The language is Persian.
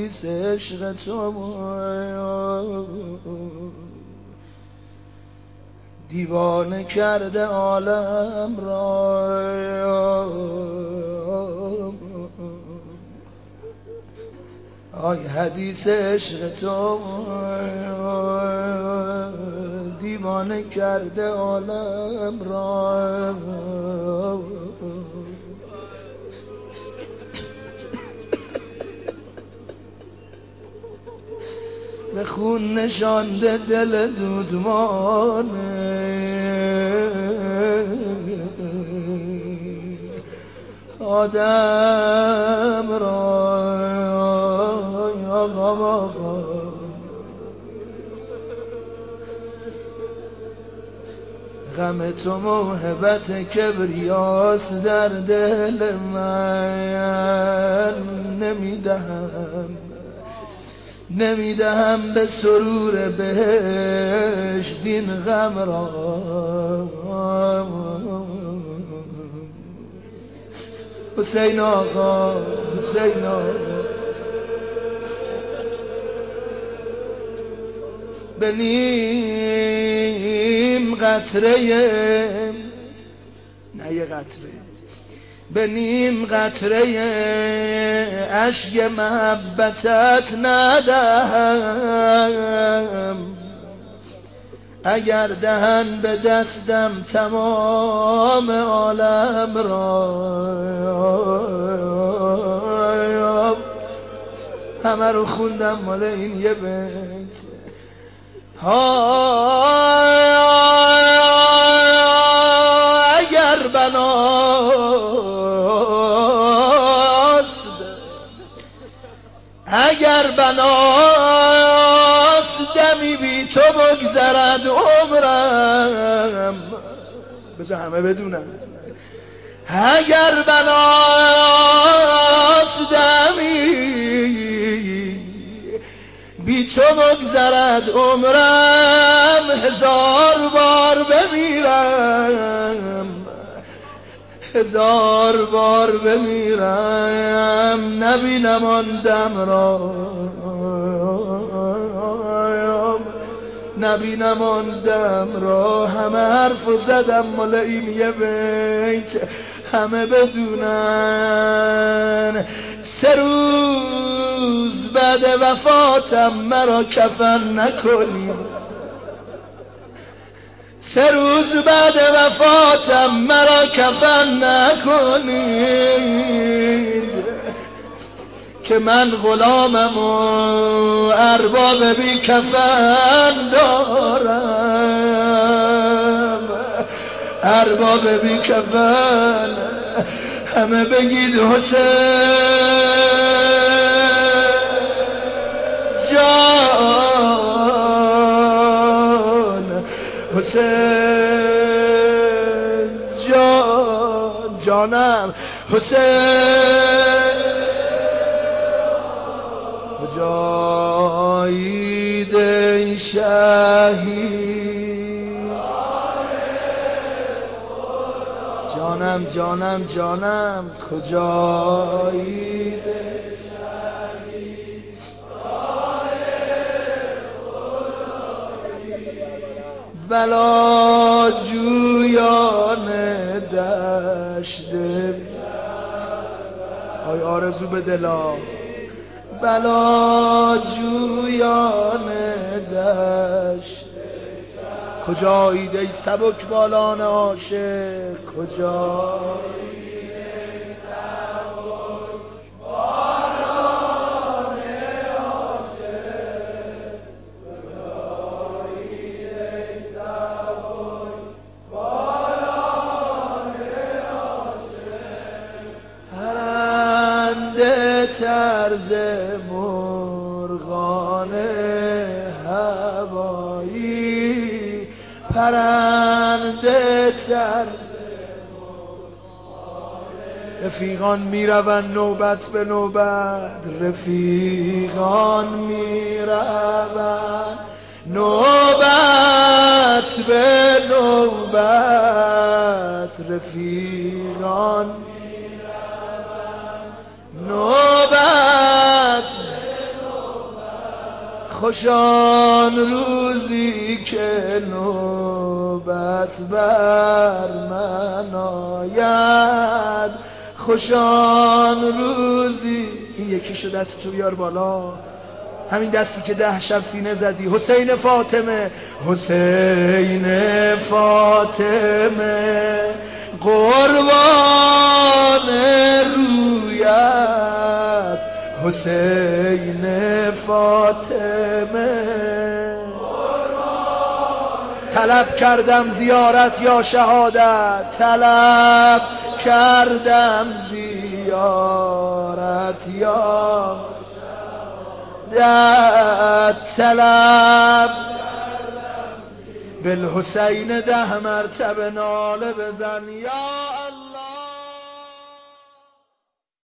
حدیث عشق تو دیوانه کرده عالم را. آی حدیث عشق تو دیوانه کرده عالم را. به خون نشانده دل دودمانه آدم را. آقا غم تو موهبت کبریاست در دل من. نمیدهم به سرور بهشت این غم را. حسین آقا حسین آقا به نیم قطره نه یه قطره به نیم قطره اشک محبتت ندهم اگر دهن به دستم تمام عالم را. همه رو خوندم مال این یه بیت. اگر بناست دمی بی تو بگذرد عمرم. بذار همه بدونم. اگر بناست دمی بی تو بگذرد عمرم هزار بار بمیرم هزار بار بمیرم نبینم آن دم را نبینم آن دم را. همه حرف زدم مال این یه بیت همه بدونن. 3 روز بعد وفاتم مرا کفن نکنی. 3 روز بعد وفاتم مرا کفن نکنید که من غلامم و ارباب بی کفن دارم. ارباب بی کفن همه بگید حسین جان حسین جان جانم حسین مجاهد شهید جانم جانم جانم کجایید بلا جویان دشت آی آرزو به دلا بلا جویان دشت کجایید ای سبک بالان عاشق کجایید طرز مرغان هوایی پرنده طرز رفیقان میروند نوبت به نوبت رفیقان میروند نوبت به نوبت رفیقان نوبت خوشان روزی که نوبت بر من آید، خوشان روزی. این یکیشو دست تو بیار بالا، همین دستی که 10 شب سینه زدی. حسین فاطمه، حسین فاطمه قربان رویت، حسین فاطمه طلب کردم زیارت یا شهادت، طلب کردم زیارت یا شهادت، طلب بالحسین 10 مرتبه ناله بزن یا الله.